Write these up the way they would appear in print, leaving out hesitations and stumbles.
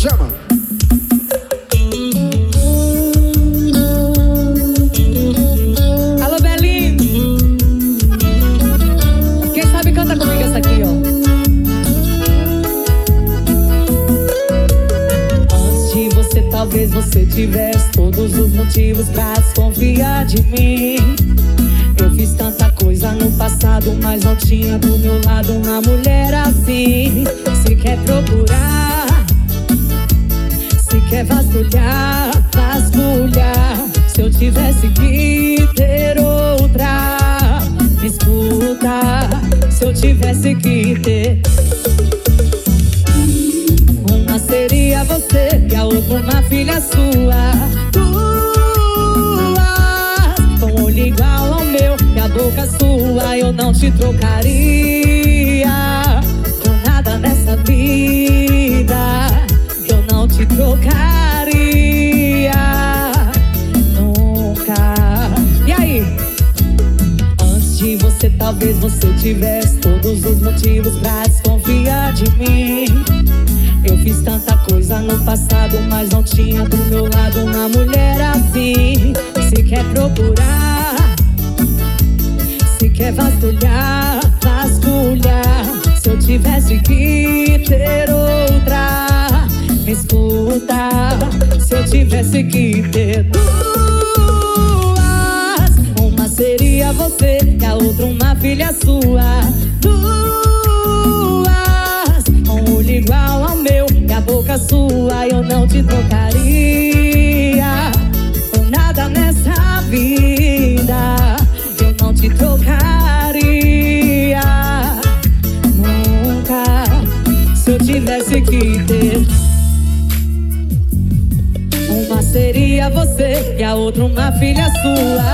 Chama. Alô, Belinho. Quem sabe canta comigo essa aqui, ó. Antes de você, talvez você tivesse todos os motivos pra desconfiar de mim. Eu fiz tanta coisa no passado, mas não tinha do meu lado uma mulher assim. Se quer procurar, se quer vasculhar, vasculhar. Se eu tivesse que ter outra, me escuta. Se eu tivesse que ter, uma seria você e a outra uma filha sua. Com o olho igual ao meu e a boca sua, eu não te trocaria por nada nessa vida. Eu não te trocaria nunca. E aí? Antes de você, talvez você tivesse todos os motivos pra desconfiar de mim. Eu fiz tanta coisa no passado, mas não tinha do meu lado uma mulher assim. Se quer procurar, se quer vasculhar, vasculhar. Se eu tivesse que ter outra, me escuta. Se eu tivesse que ter duas, uma seria você e a outra uma filha sua. Duas, com o olho igual ao meu e a boca sua, eu não te trocaria por nada nessa vida. Eu não te trocaria nunca. Se eu tivesse que ter, uma seria você e a outra uma filha sua.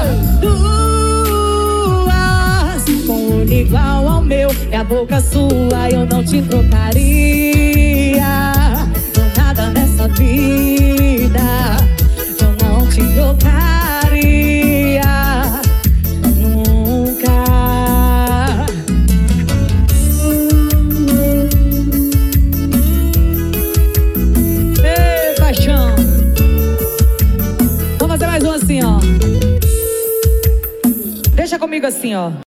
Duas, com o olho igual ao meu e a boca sua, eu não te trocaria por nada nessa vida. Eu não te trocaria nunca. Ei, paixão. Vamos fazer mais um assim, ó. Deixa comigo assim, ó.